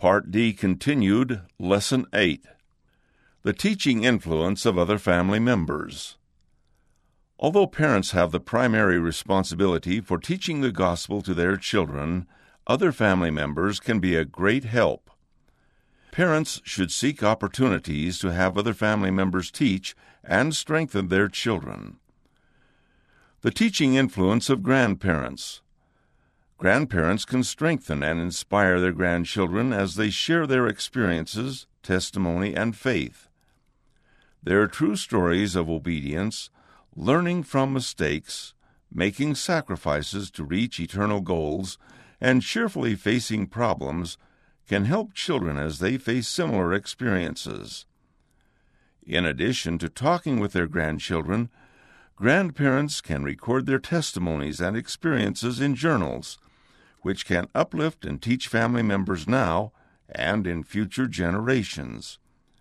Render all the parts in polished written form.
Part D continued, Lesson 8. The teaching influence of other family members. Although parents have the primary responsibility for teaching the gospel to their children, other family members can be a great help. Parents should seek opportunities to have other family members teach and strengthen their children. The teaching influence of grandparents. Grandparents can strengthen and inspire their grandchildren as they share their experiences, testimony, and faith. Their true stories of obedience, learning from mistakes, making sacrifices to reach eternal goals, and cheerfully facing problems can help children as they face similar experiences. In addition to talking with their grandchildren, grandparents can record their testimonies and experiences in journals, which can uplift and teach family members now and in future generations.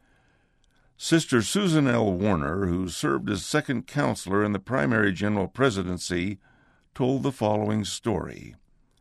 Sister Susan L. Warner, who served as second counselor in the primary general presidency, told the following story.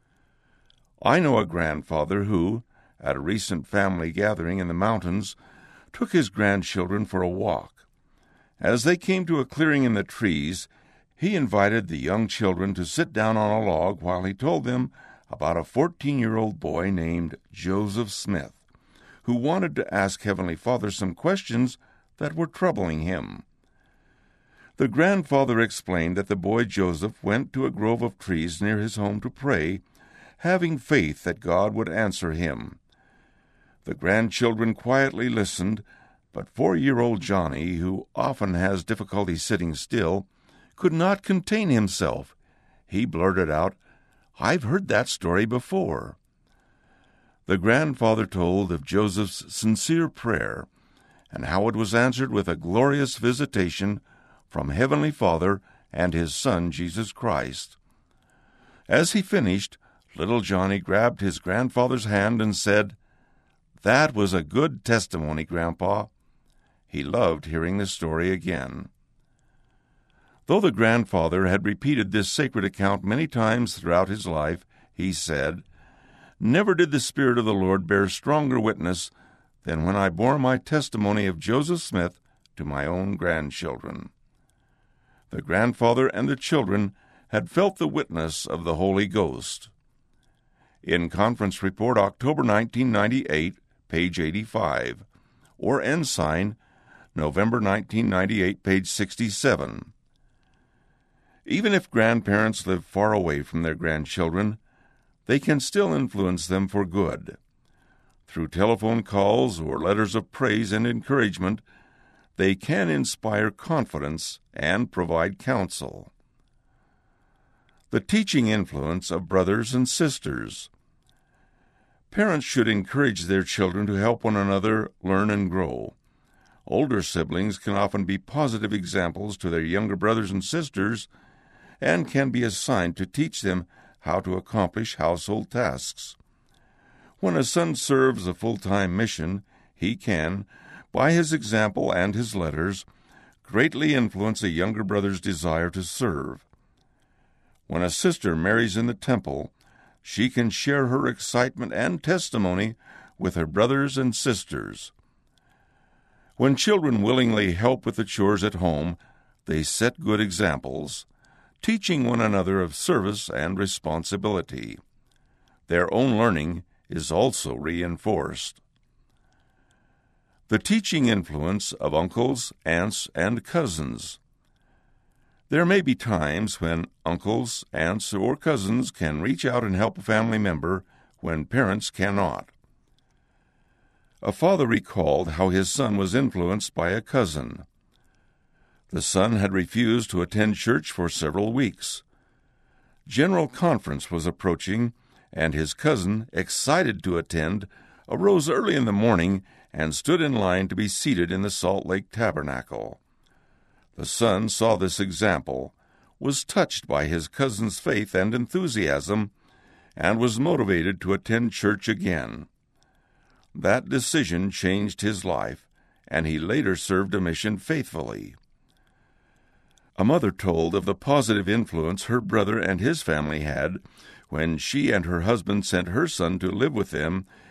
I know a grandfather who, at a recent family gathering in the mountains, took his grandchildren for a walk. As they came to a clearing in the trees, he invited the young children to sit down on a log while he told them about a 14-year-old boy named Joseph Smith, who wanted to ask Heavenly Father some questions that were troubling him. The grandfather explained that the boy Joseph went to a grove of trees near his home to pray, having faith that God would answer him. The grandchildren quietly listened, but 4-year-old Johnny, who often has difficulty sitting still, could not contain himself. He blurted out, "I've heard that story before." The grandfather told of Joseph's sincere prayer and how it was answered with a glorious visitation from Heavenly Father and His Son, Jesus Christ. As he finished, little Johnny grabbed his grandfather's hand and said, "That was a good testimony, Grandpa." He loved hearing the story again. Though the grandfather had repeated this sacred account many times throughout his life, he said, "Never did the Spirit of the Lord bear stronger witness than when I bore my testimony of Joseph Smith to my own grandchildren." The grandfather and the children had felt the witness of the Holy Ghost. In Conference Report, October 1998, page 85, or Ensign, November 1998, page 67. Even if grandparents live far away from their grandchildren, they can still influence them for good. Through telephone calls or letters of praise and encouragement, they can inspire confidence and provide counsel. The teaching influence of brothers and sisters. Parents should encourage their children to help one another learn and grow. Older siblings can often be positive examples to their younger brothers and sisters and can be assigned to teach them how to accomplish household tasks. When a son serves a full-time mission, he can, by his example and his letters, greatly influence a younger brother's desire to serve. When a sister marries in the temple, she can share her excitement and testimony with her brothers and sisters. When children willingly help with the chores at home, they set good examples, teaching one another of service and responsibility. Their own learning is also reinforced. The teaching influence of uncles, aunts, and cousins. There may be times when uncles, aunts, or cousins can reach out and help a family member when parents cannot. A father recalled how his son was influenced by a cousin. The son had refused to attend church for several weeks. General Conference was approaching, and his cousin, excited to attend, arose early in the morning and stood in line to be seated in the Salt Lake Tabernacle. The son saw this example, was touched by his cousin's faith and enthusiasm, and was motivated to attend church again. That decision changed his life, and he later served a mission faithfully. A mother told of the positive influence her brother and his family had when she and her husband sent her son to live with them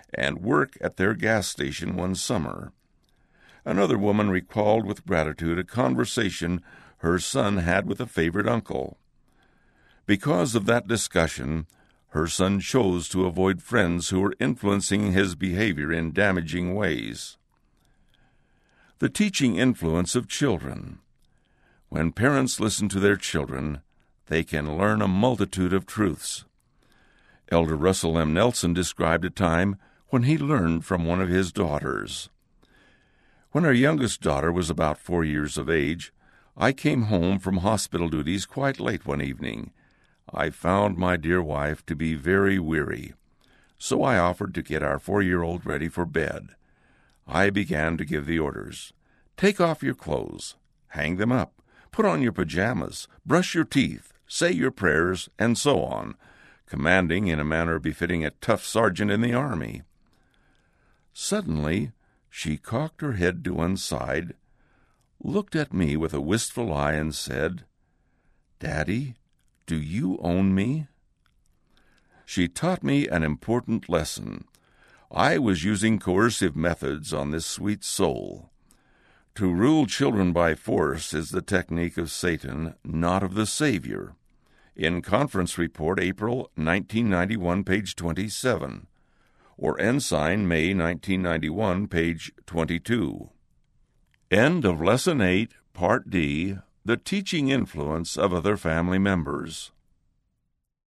and work at their gas station one summer. Another woman recalled with gratitude a conversation her son had with a favorite uncle. Because of that discussion, her son chose to avoid friends who were influencing his behavior in damaging ways. The teaching influence of children. When parents listen to their children, they can learn a multitude of truths. Elder Russell M. Nelson described a time when he learned from one of his daughters. When our youngest daughter was about 4 years of age, I came home from hospital duties quite late one evening. I found my dear wife to be very weary, so I offered to get our 4-year-old ready for bed. I began to give the orders. Take off your clothes, hang them up, put on your pajamas, brush your teeth, say your prayers, and so on, commanding in a manner befitting a tough sergeant in the army. Suddenly, she cocked her head to one side, looked at me with a wistful eye, and said, "Daddy, do you own me?" She taught me an important lesson. I was using coercive methods on this sweet soul. To rule children by force is the technique of Satan, not of the Savior. In Conference Report, April 1991, page 27, or Ensign, May 1991, page 22. End of Lesson 8, Part D, The Teaching Influence of Other Family Members.